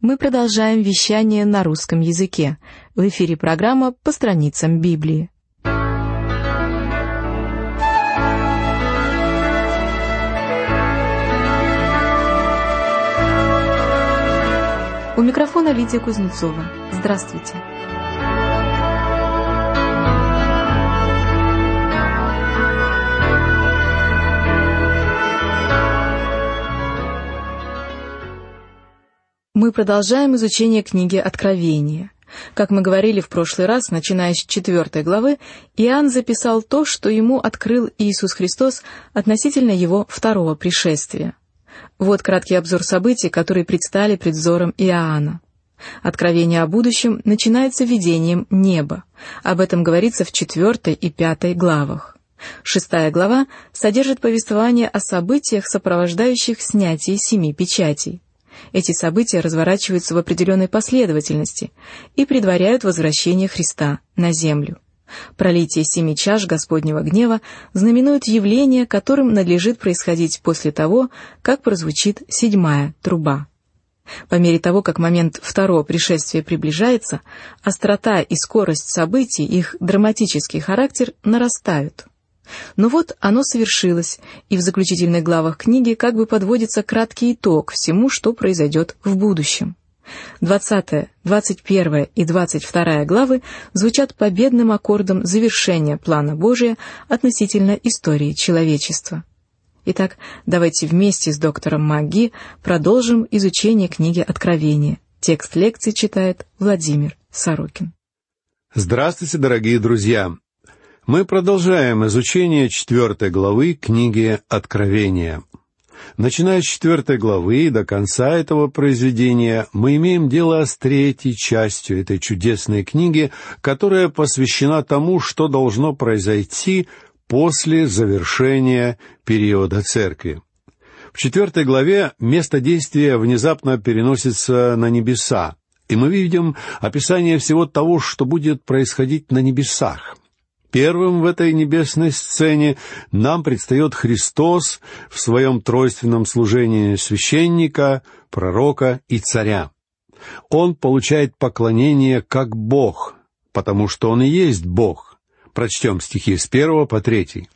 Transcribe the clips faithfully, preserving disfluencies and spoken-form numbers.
Мы продолжаем вещание на русском языке. В эфире программа «По страницам Библии». У микрофона Лидия Кузнецова. Здравствуйте. Мы продолжаем изучение книги Откровения. Как мы говорили в прошлый раз, начиная с четвертой главы, Иоанн записал то, что ему открыл Иисус Христос относительно его второго пришествия. Вот краткий обзор событий, которые предстали пред взором Иоанна. Откровение о будущем начинается видением неба. Об этом говорится в четвертой и пятой главах. Шестая глава содержит повествование о событиях, сопровождающих снятие семи печатей. Эти события разворачиваются в определенной последовательности и предваряют возвращение Христа на землю. Пролитие семи чаш Господнего гнева знаменует явление, которым надлежит происходить после того, как прозвучит седьмая труба. По мере того, как момент второго пришествия приближается, острота и скорость событий, их драматический характер нарастают. Но вот оно совершилось, и в заключительных главах книги как бы подводится краткий итог всему, что произойдет в будущем. двадцатая, двадцать первая и двадцать вторая главы звучат победным аккордом завершения плана Божия относительно истории человечества. Итак, давайте вместе с доктором МакГи продолжим изучение книги Откровения. Текст лекции читает Владимир Сорокин. Здравствуйте, дорогие друзья! Мы продолжаем изучение четвертой главы книги Откровения. Начиная с четвертой главы и до конца этого произведения, мы имеем дело с третьей частью этой чудесной книги, которая посвящена тому, что должно произойти после завершения периода церкви. В четвертой главе место действия внезапно переносится на небеса, и мы видим описание всего того, что будет происходить на небесах. Первым в этой небесной сцене нам предстает Христос в своем тройственном служении священника, пророка и царя. Он получает поклонение как Бог, потому что Он и есть Бог. Прочтем стихи с первого по третий.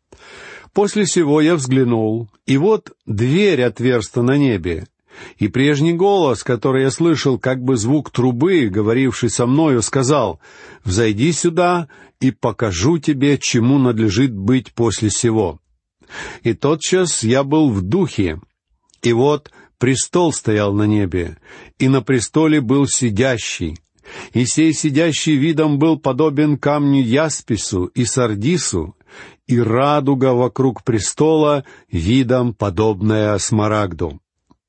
«После сего я взглянул, и вот дверь отверста на небе, и прежний голос, который я слышал, как бы звук трубы, говоривший со мною, сказал: «Взойди сюда, и покажу тебе, чему надлежит быть после сего». И тотчас я был в духе, и вот престол стоял на небе, и на престоле был сидящий, и сей сидящий видом был подобен камню яспису и сардису, и радуга вокруг престола видом подобная смарагду.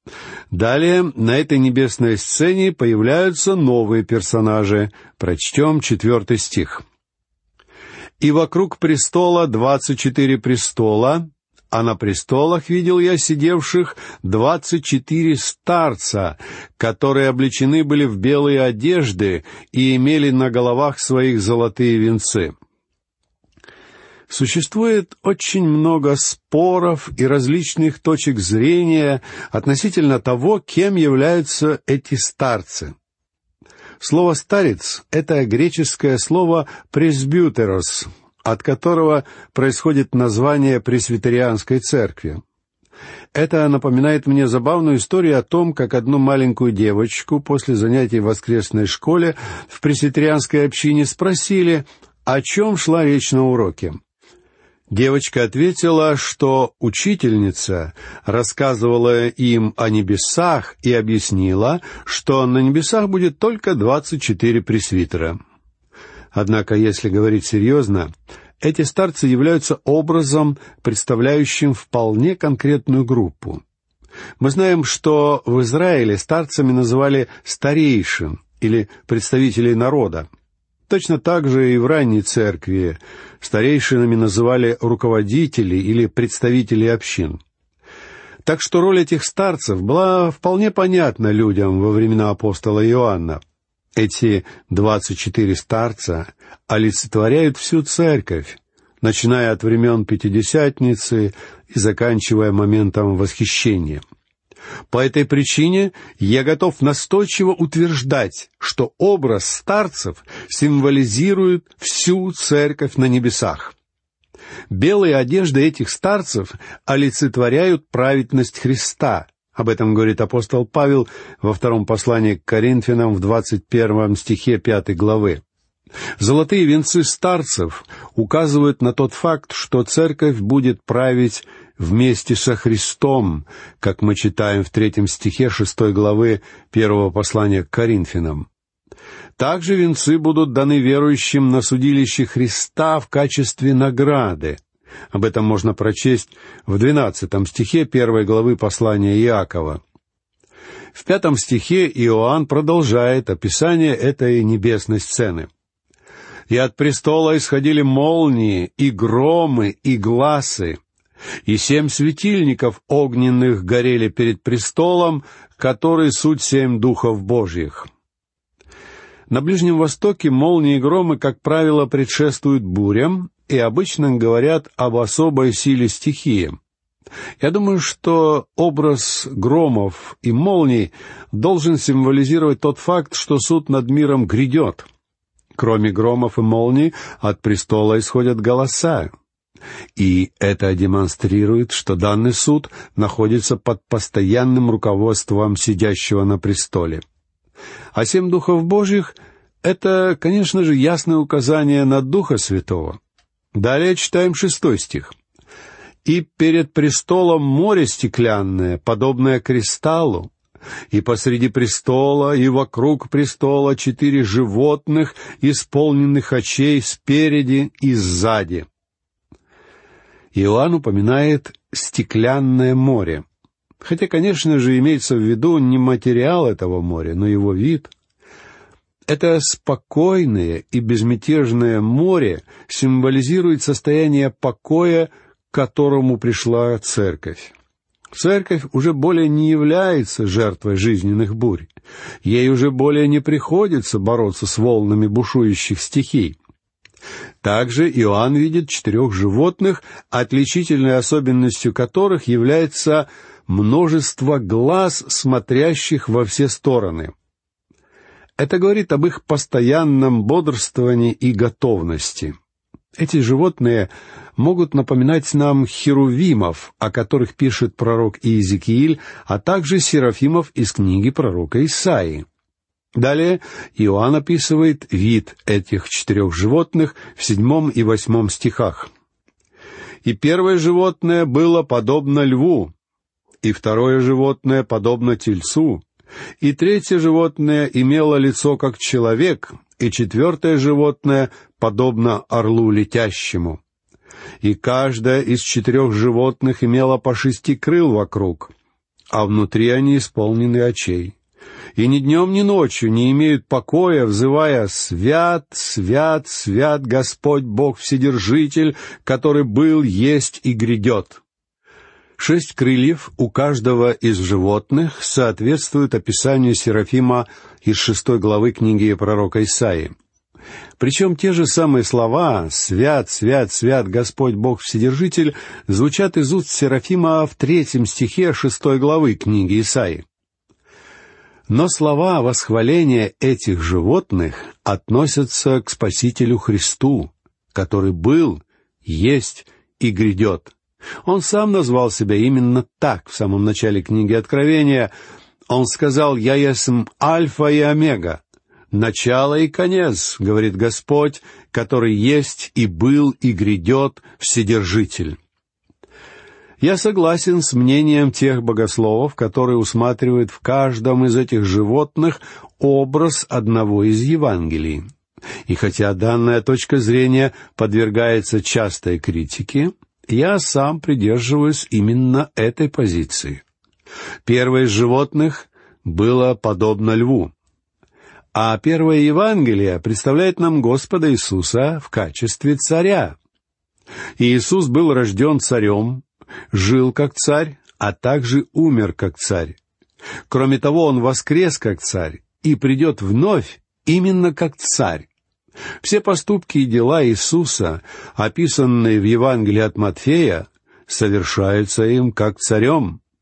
Далее на этой небесной сцене появляются новые персонажи. Прочтем четвертый стих. «И вокруг престола двадцать четыре престола, а на престолах видел я сидевших двадцать четыре старца, которые облечены были в белые одежды и имели на головах своих золотые венцы». Существует очень много споров и различных точек зрения относительно того, кем являются эти старцы. Слово «старец» — это греческое слово «пресбютерос», от которого происходит название пресвитерианской церкви. Это напоминает мне забавную историю о том, как одну маленькую девочку после занятий в воскресной школе в пресвитерианской общине спросили, о чем шла речь на уроке. Девочка ответила, что учительница рассказывала им о небесах и объяснила, что на небесах будет только двадцать четыре пресвитера. Однако, если говорить серьезно, эти старцы являются образом, представляющим вполне конкретную группу. Мы знаем, что в Израиле старцами называли старейшин или представителей народа. Точно так же и в ранней церкви старейшинами называли руководителей или представителей общин. Так что роль этих старцев была вполне понятна людям во времена апостола Иоанна. Эти двадцать четыре старца олицетворяют всю церковь, начиная от времен Пятидесятницы и заканчивая моментом восхищения. По этой причине я готов настойчиво утверждать, что образ старцев символизирует всю церковь на небесах. Белые одежды этих старцев олицетворяют праведность Христа. Об этом говорит апостол Павел во втором послании к Коринфянам в двадцать первом стихе пятой главы. Золотые венцы старцев указывают на тот факт, что церковь будет править вместе со Христом, как мы читаем в третьем стихе шестой главы первого послания к Коринфянам. Также венцы будут даны верующим на судилище Христа в качестве награды. Об этом можно прочесть в двенадцатом стихе первой главы послания Иакова. В пятом стихе Иоанн продолжает описание этой небесной сцены. «И от престола исходили молнии, и громы, и гласы, и семь светильников огненных горели перед престолом, который суть семь духов Божьих». На Ближнем Востоке молнии и громы, как правило, предшествуют бурям и обычно говорят об особой силе стихии. Я думаю, что образ громов и молний должен символизировать тот факт, что суд над миром грядет. Кроме громов и молний, от престола исходят голоса. И это демонстрирует, что данный суд находится под постоянным руководством сидящего на престоле. А семь духов Божьих — это, конечно же, ясное указание на Духа Святого. Далее читаем шестой стих. «И перед престолом море стеклянное, подобное кристаллу, и посреди престола, и вокруг престола четыре животных, исполненных очей спереди и сзади». Иоанн упоминает «стеклянное море». Хотя, конечно же, имеется в виду не материал этого моря, но его вид. Это спокойное и безмятежное море символизирует состояние покоя, к которому пришла церковь. Церковь уже более не является жертвой жизненных бурь. Ей уже более не приходится бороться с волнами бушующих стихий. Также Иоанн видит четырех животных, отличительной особенностью которых является множество глаз, смотрящих во все стороны. Это говорит об их постоянном бодрствовании и готовности. Эти животные могут напоминать нам херувимов, о которых пишет пророк Иезекииль, а также серафимов из книги пророка Исаии. Далее Иоанн описывает вид этих четырех животных в седьмом и восьмом стихах. «И первое животное было подобно льву, и второе животное подобно тельцу, и третье животное имело лицо как человек, и четвертое животное подобно орлу летящему. И каждое из четырех животных имело по шести крыл вокруг, а внутри они исполнены очей. И ни днем, ни ночью не имеют покоя, взывая: «Свят, свят, свят Господь Бог Вседержитель, который был, есть и грядет». Шесть крыльев у каждого из животных соответствуют описанию Серафима из шестой главы книги пророка Исаии. Причем те же самые слова «Свят, свят, свят Господь Бог Вседержитель» звучат из уст Серафима в третьем стихе шестой главы книги Исаии. Но слова восхваления этих животных относятся к Спасителю Христу, который был, есть и грядет. Он сам назвал себя именно так в самом начале книги Откровения. Он сказал: «Я есмь Альфа и Омега, начало и конец, говорит Господь, который есть и был и грядет, Вседержитель». Я согласен с мнением тех богословов, которые усматривают в каждом из этих животных образ одного из Евангелий. И хотя данная точка зрения подвергается частой критике, я сам придерживаюсь именно этой позиции. Первое из животных было подобно льву, а первое Евангелие представляет нам Господа Иисуса в качестве царя. И Иисус был рожден царем, жил как царь, а также умер как царь. Кроме того, Он воскрес как царь и придет вновь именно как царь. Все поступки и дела Иисуса, описанные в Евангелии от Матфея, совершаются им как царем.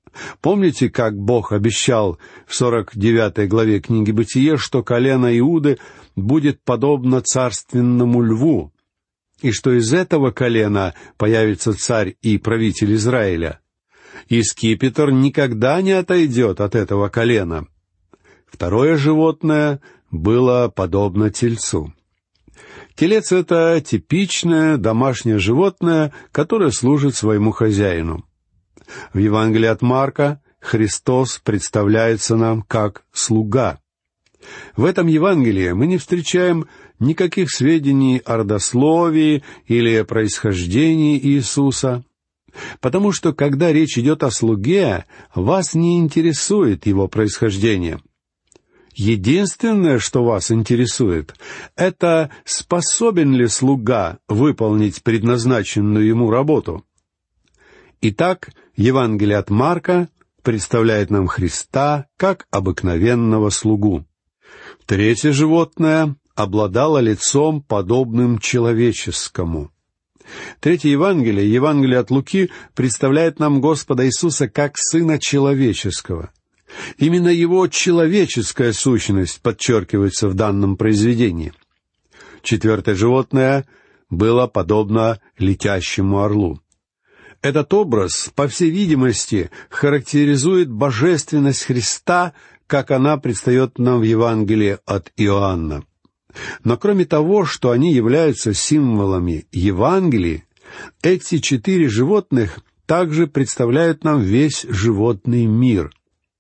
Помните, как Бог обещал в сорок девятой главе книги «Бытие», что колено Иуды будет подобно царственному льву, и что из этого колена появится царь и правитель Израиля? И скипетр никогда не отойдет от этого колена. Второе животное было подобно тельцу. Телец — это типичное домашнее животное, которое служит своему хозяину. В Евангелии от Марка Христос представляется нам как слуга. В этом Евангелии мы не встречаем никаких сведений о родословии или о происхождении Иисуса, потому что, когда речь идет о слуге, вас не интересует его происхождение. Единственное, что вас интересует, это способен ли слуга выполнить предназначенную ему работу. Итак, Евангелие от Марка представляет нам Христа как обыкновенного слугу. Третье животное обладало лицом, подобным человеческому. Третье Евангелие, Евангелие от Луки, представляет нам Господа Иисуса как Сына Человеческого. Именно Его человеческая сущность подчеркивается в данном произведении. Четвертое животное было подобно летящему орлу. Этот образ, по всей видимости, характеризует божественность Христа, как она предстает нам в Евангелии от Иоанна. Но кроме того, что они являются символами Евангелия, эти четыре животных также представляют нам весь животный мир.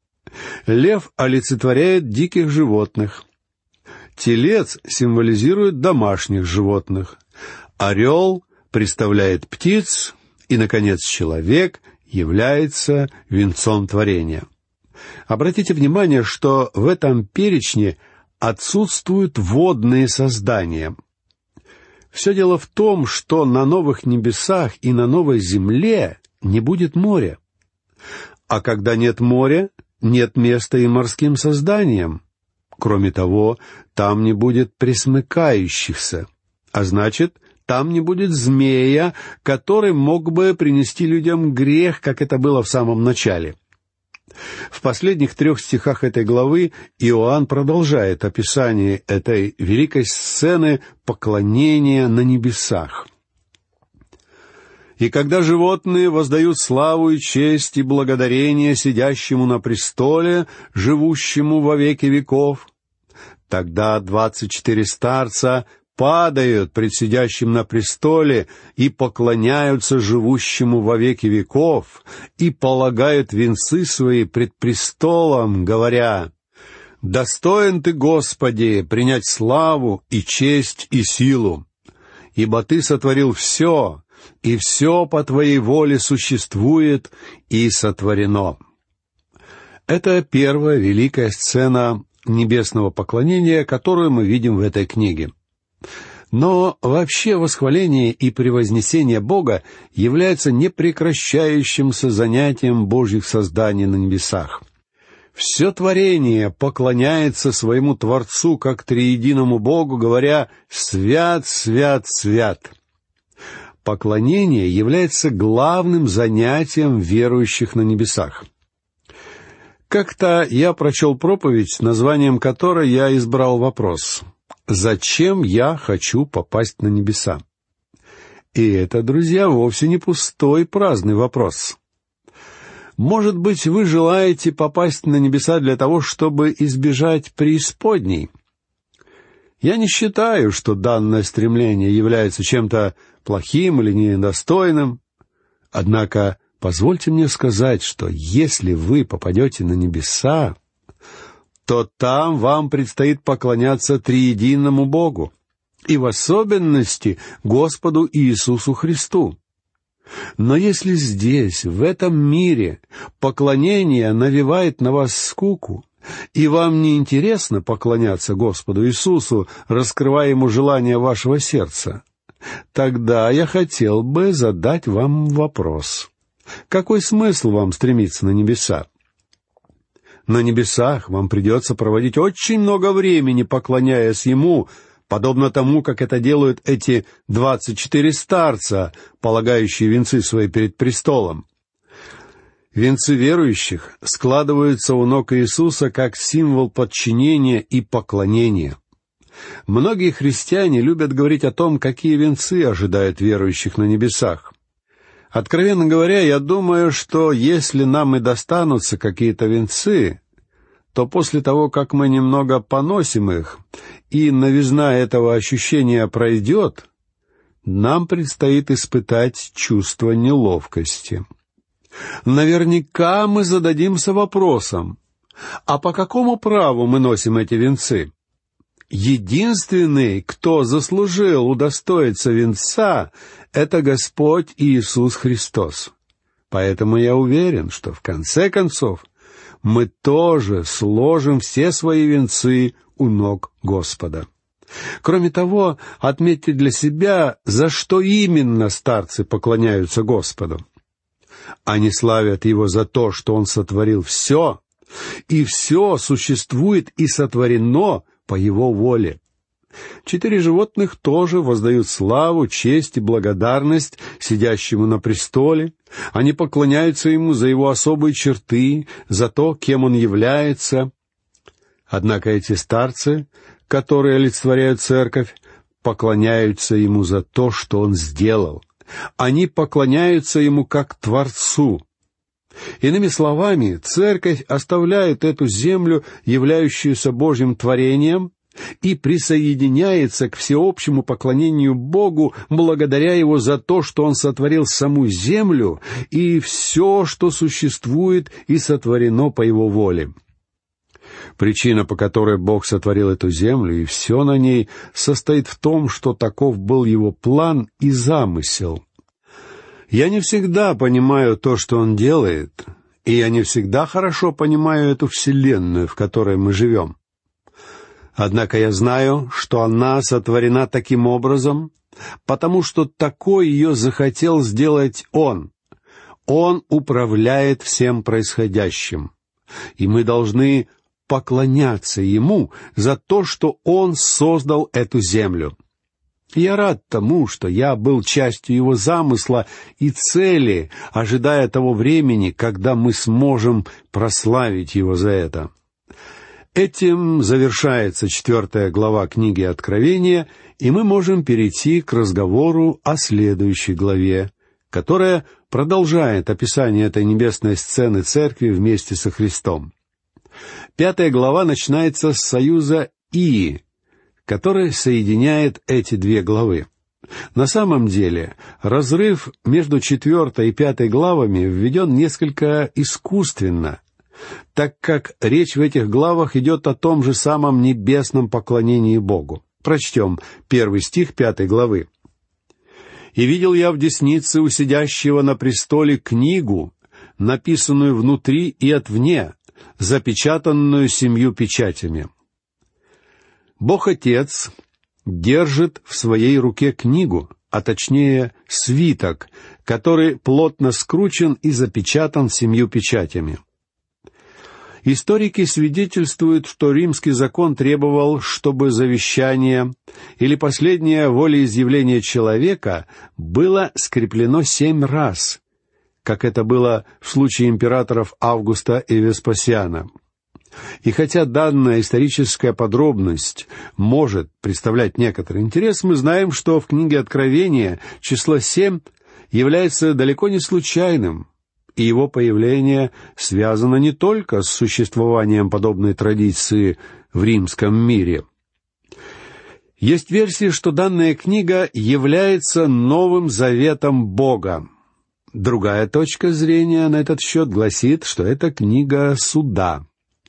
Лев олицетворяет диких животных. Телец символизирует домашних животных. Орел представляет птиц. И, наконец, человек является венцом творения. Обратите внимание, что в этом перечне отсутствуют водные создания. Все дело в том, что на новых небесах и на новой земле не будет моря. А когда нет моря, нет места и морским созданиям. Кроме того, там не будет пресмыкающихся, а значит, там не будет змея, который мог бы принести людям грех, как это было в самом начале. В последних трех стихах этой главы Иоанн продолжает описание этой великой сцены поклонения на небесах. «И когда животные воздают славу и честь и благодарение сидящему на престоле, живущему во веки веков, тогда двадцать четыре старца падают пред сидящим на престоле и поклоняются живущему во веки веков и полагают венцы свои пред престолом, говоря: «Достоин Ты, Господи, принять славу и честь и силу, ибо Ты сотворил все, и все по Твоей воле существует и сотворено». Это первая великая сцена небесного поклонения, которую мы видим в этой книге. Но вообще восхваление и превознесение Бога является непрекращающимся занятием Божьих созданий на небесах. Все творение поклоняется своему Творцу как триединому Богу, говоря: «Свят, свят, свят». Поклонение является главным занятием верующих на небесах. Как-то я прочел проповедь, названием которой я избрал вопрос: «Зачем я хочу попасть на небеса?» И это, друзья, вовсе не пустой праздный вопрос. Может быть, вы желаете попасть на небеса для того, чтобы избежать преисподней? Я не считаю, что данное стремление является чем-то плохим или недостойным. Однако, позвольте мне сказать, что если вы попадете на небеса, то там вам предстоит поклоняться триединому Богу, и в особенности Господу Иисусу Христу. Но если здесь, в этом мире, поклонение навевает на вас скуку, и вам не интересно поклоняться Господу Иисусу, раскрывая Ему желание вашего сердца, тогда я хотел бы задать вам вопрос: какой смысл вам стремиться на небеса? На небесах вам придется проводить очень много времени, поклоняясь Ему, подобно тому, как это делают эти двадцать четыре старца, полагающие венцы свои перед престолом. Венцы верующих складываются у ног Иисуса как символ подчинения и поклонения. Многие христиане любят говорить о том, какие венцы ожидают верующих на небесах. Откровенно говоря, я думаю, что если нам и достанутся какие-то венцы, то после того, как мы немного поносим их, и новизна этого ощущения пройдет, нам предстоит испытать чувство неловкости. Наверняка мы зададимся вопросом, а по какому праву мы носим эти венцы? Единственный, кто заслужил удостоиться венца, это Господь Иисус Христос. Поэтому я уверен, что в конце концов мы тоже сложим все свои венцы у ног Господа. Кроме того, отметьте для себя, за что именно старцы поклоняются Господу. Они славят Его за то, что Он сотворил все, и все существует и сотворено по Его воле. Четыре животных тоже воздают славу, честь и благодарность сидящему на престоле. Они поклоняются Ему за Его особые черты, за то, кем Он является. Однако эти старцы, которые олицетворяют церковь, поклоняются Ему за то, что Он сделал. Они поклоняются Ему как Творцу. Иными словами, церковь оставляет эту землю, являющуюся Божьим творением, и присоединяется к всеобщему поклонению Богу благодаря Его за то, что Он сотворил саму землю и все, что существует и сотворено по Его воле. Причина, по которой Бог сотворил эту землю и все на ней, состоит в том, что таков был Его план и замысел. Я не всегда понимаю то, что Он делает, и я не всегда хорошо понимаю эту вселенную, в которой мы живем. Однако я знаю, что она сотворена таким образом, потому что такой ее захотел сделать Он. Он управляет всем происходящим, и мы должны поклоняться Ему за то, что Он создал эту землю. Я рад тому, что я был частью Его замысла и цели, ожидая того времени, когда мы сможем прославить Его за это. Этим завершается четвертая глава книги Откровения, и мы можем перейти к разговору о следующей главе, которая продолжает описание этой небесной сцены церкви вместе со Христом. Пятая глава начинается с союза «и», который соединяет эти две главы. На самом деле, разрыв между четвертой и пятой главами введен несколько искусственно, так как речь в этих главах идет о том же самом небесном поклонении Богу. Прочтем первый стих пятой главы. «И видел я в деснице у сидящего на престоле книгу, написанную внутри и отвне, запечатанную семью печатями». Бог Отец держит в своей руке книгу, а точнее свиток, который плотно скручен и запечатан семью печатями. Историки свидетельствуют, что римский закон требовал, чтобы завещание или последнее волеизъявление человека было скреплено семь раз, как это было в случае императоров Августа и Веспасиана. И хотя данная историческая подробность может представлять некоторый интерес, мы знаем, что в книге Откровения число семь является далеко не случайным, и его появление связано не только с существованием подобной традиции в римском мире. Есть версия, что данная книга является новым заветом Бога. Другая точка зрения на этот счет гласит, что это книга суда.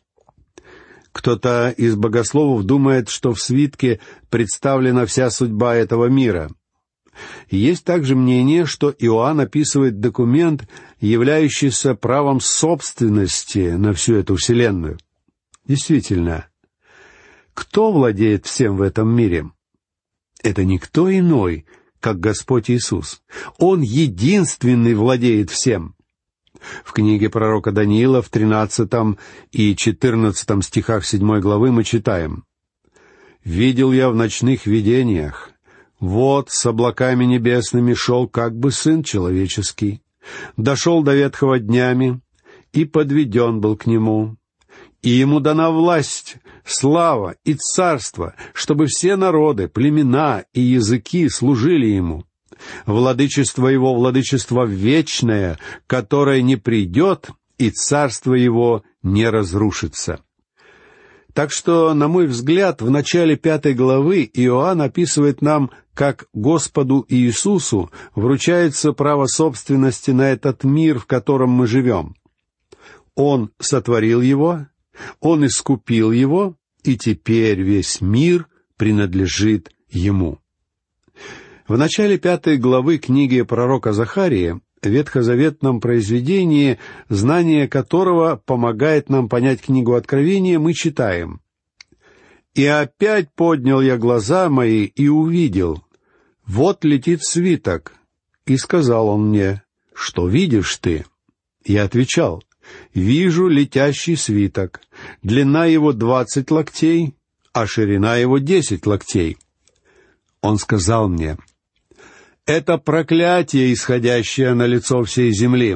Кто-то из богословов думает, что в свитке представлена вся судьба этого мира. Есть также мнение, что Иоанн описывает документ, являющийся правом собственности на всю эту вселенную. Действительно, кто владеет всем в этом мире? Это никто иной, как Господь Иисус. Он единственный владеет всем. В книге пророка Даниила в тринадцатом и четырнадцатом стихах седьмой главы мы читаем: «Видел я в ночных видениях, вот с облаками небесными шел как бы Сын Человеческий, дошел до ветхого днями, и подведен был к нему. И ему дана власть, слава и царство, чтобы все народы, племена и языки служили ему. Владычество его — владычество вечное, которое не придет, и царство его не разрушится». Так что, на мой взгляд, в начале пятой главы Иоанн описывает нам, как Господу Иисусу вручается право собственности на этот мир, в котором мы живем. Он сотворил его, Он искупил его, и теперь весь мир принадлежит ему. В начале пятой главы книги пророка Захарии, ветхозаветном произведении, знание которого помогает нам понять книгу Откровения, мы читаем: «И опять поднял я глаза мои и увидел, вот летит свиток. И сказал он мне: что видишь ты? Я отвечал: вижу летящий свиток, длина его двадцать локтей, а ширина его десять локтей. Он сказал мне: это проклятие, исходящее на лицо всей земли.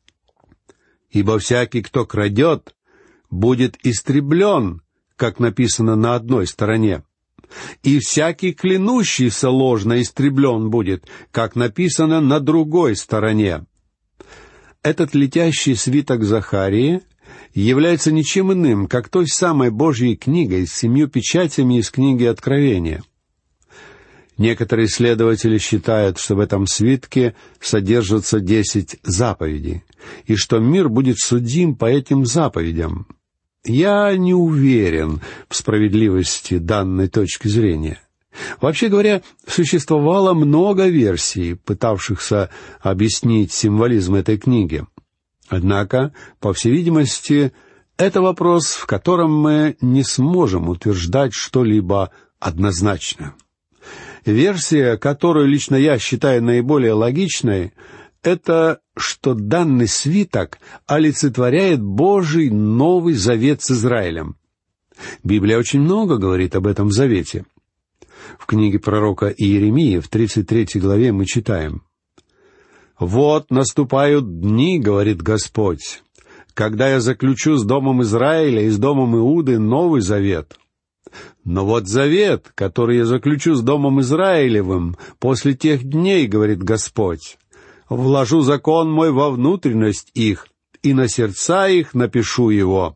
Ибо всякий, кто крадет, будет истреблен, как написано на одной стороне, и всякий клянущийся ложно истреблен будет, как написано на другой стороне». Этот летящий свиток Захарии является ничем иным, как той самой Божьей книгой с семью печатями из книги Откровения. Некоторые исследователи считают, что в этом свитке содержатся десять заповедей, и что мир будет судим по этим заповедям. Я не уверен в справедливости данной точки зрения. Вообще говоря, существовало много версий, пытавшихся объяснить символизм этой книги. Однако, по всей видимости, это вопрос, в котором мы не сможем утверждать что-либо однозначно. Версия, которую лично я считаю наиболее логичной, это что данный свиток олицетворяет Божий Новый Завет с Израилем. Библия очень много говорит об этом завете. В книге пророка Иеремии в тридцать третьей главе мы читаем: «Вот наступают дни, — говорит Господь, — когда я заключу с домом Израиля и с домом Иуды Новый Завет. Но вот завет, который я заключу с домом Израилевым после тех дней, — говорит Господь, — вложу закон мой во внутренность их, и на сердца их напишу его.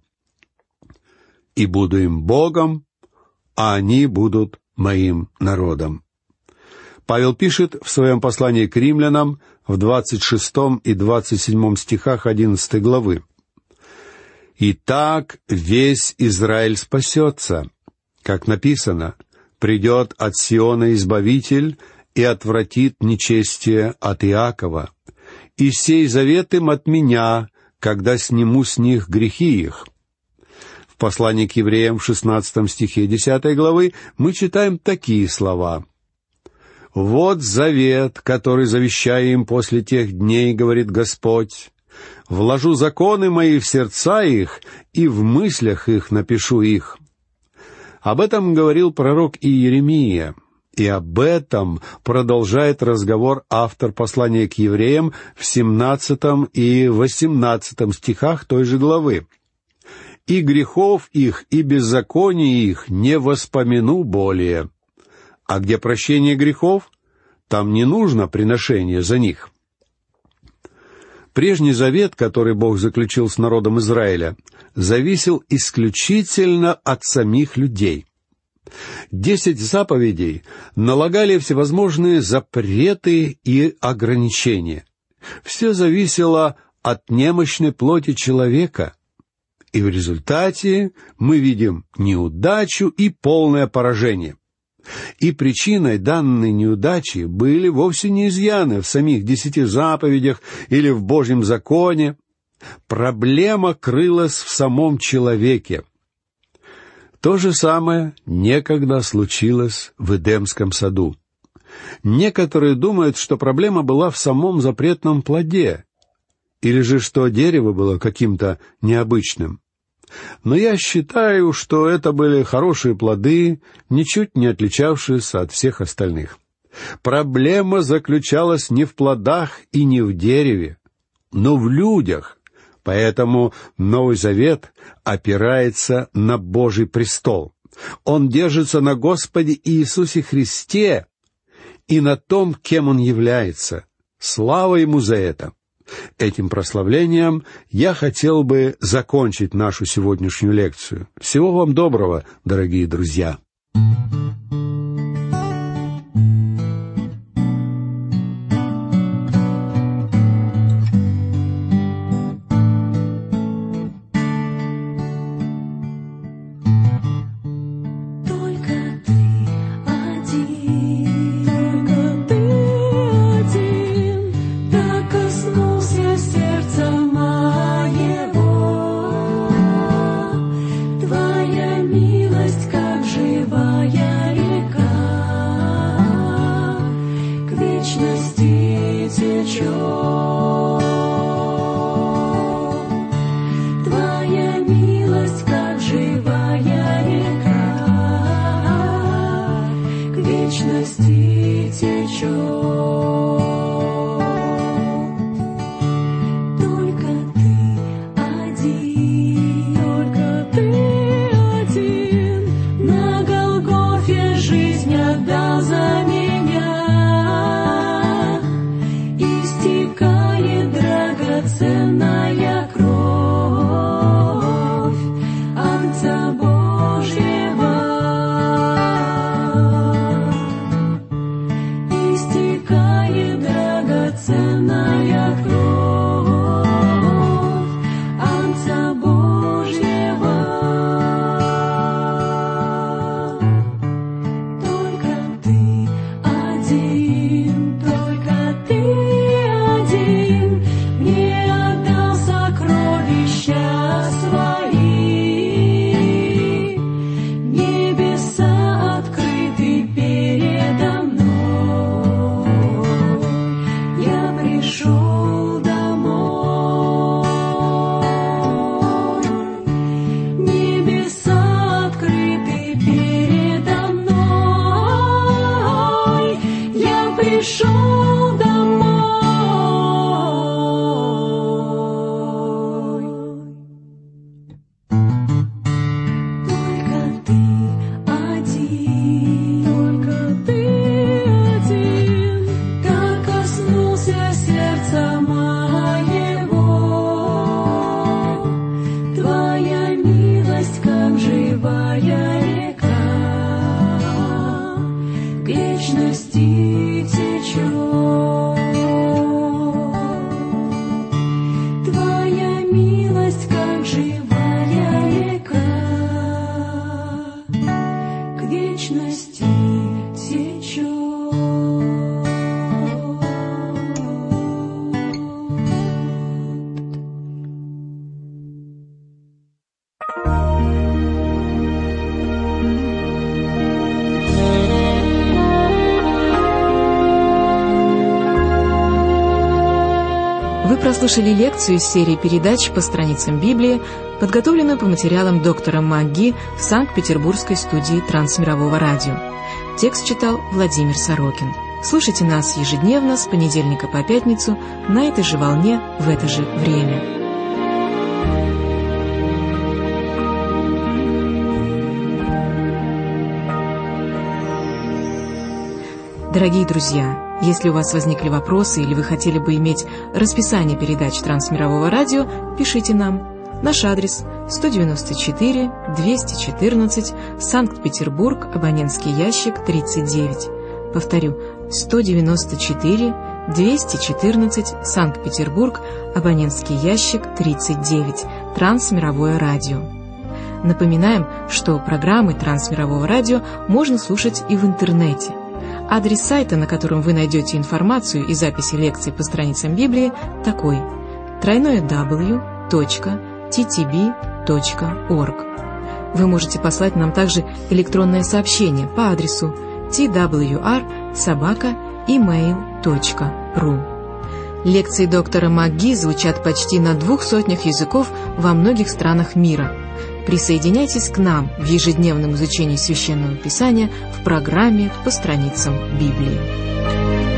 И буду им Богом, а они будут моим народом». Павел пишет в своем послании к римлянам в двадцать шестом и двадцать седьмом стихах одиннадцатой главы: «Итак, весь Израиль спасется, как написано: придет от Сиона Избавитель и отвратит нечестие от Иакова, и сей завет им от меня, когда сниму с них грехи их». В послании к евреям в шестнадцатом стихе десятой главы мы читаем такие слова: «Вот завет, который завещаю им после тех дней, — говорит Господь, — вложу законы мои в сердца их, и в мыслях их напишу их». Об этом говорил пророк Иеремия, и об этом продолжает разговор автор послания к евреям в семнадцатом и восемнадцатом стихах той же главы. «И грехов их, и беззаконий их не воспомяну более». А где прощение грехов, там не нужно приношение за них. Прежний завет, который Бог заключил с народом Израиля, зависел исключительно от самих людей. Десять заповедей налагали всевозможные запреты и ограничения. Все зависело от немощной плоти человека, и в результате мы видим неудачу и полное поражение. И причиной данной неудачи были вовсе не изъяны в самих десяти заповедях или в Божьем законе. Проблема крылась в самом человеке. То же самое некогда случилось в Эдемском саду. Некоторые думают, что проблема была в самом запретном плоде, или же что дерево было каким-то необычным. Но я считаю, что это были хорошие плоды, ничуть не отличавшиеся от всех остальных. Проблема заключалась не в плодах и не в дереве, но в людях, Поэтому Новый Завет опирается на Божий престол. Он держится на Господе Иисусе Христе и на том, кем Он является. Слава Ему за это! Этим прославлением я хотел бы закончить нашу сегодняшнюю лекцию. Всего вам доброго, дорогие друзья! Вы прослушали лекцию из серии передач по страницам Библии, подготовленную по материалам доктора МакГи в Санкт-Петербургской студии Трансмирового радио. Текст читал Владимир Сорокин. Слушайте нас ежедневно с понедельника по пятницу на этой же волне в это же время. Дорогие друзья, если у вас возникли вопросы или вы хотели бы иметь расписание передач Трансмирового радио, пишите нам. Наш адрес сто девяносто четыре двести четырнадцать, Санкт-Петербург, абонентский ящик тридцать девять. Повторю, сто девяносто четыре двести четырнадцать, Санкт-Петербург, абонентский ящик тридцать девять, Трансмировое радио. Напоминаем, что программы Трансмирового радио можно слушать и в интернете. Адрес сайта, на котором вы найдете информацию и записи лекций по страницам Библии, такой: дабл ю дабл ю дабл ю точка ти ти би точка орг. Вы можете послать нам также электронное сообщение по адресу ти дабл ю ар собака имейл точка ру. Лекции доктора МакГи звучат почти на двух сотнях языков во многих странах мира. Присоединяйтесь к нам в ежедневном изучении Священного Писания в программе «По страницам Библии».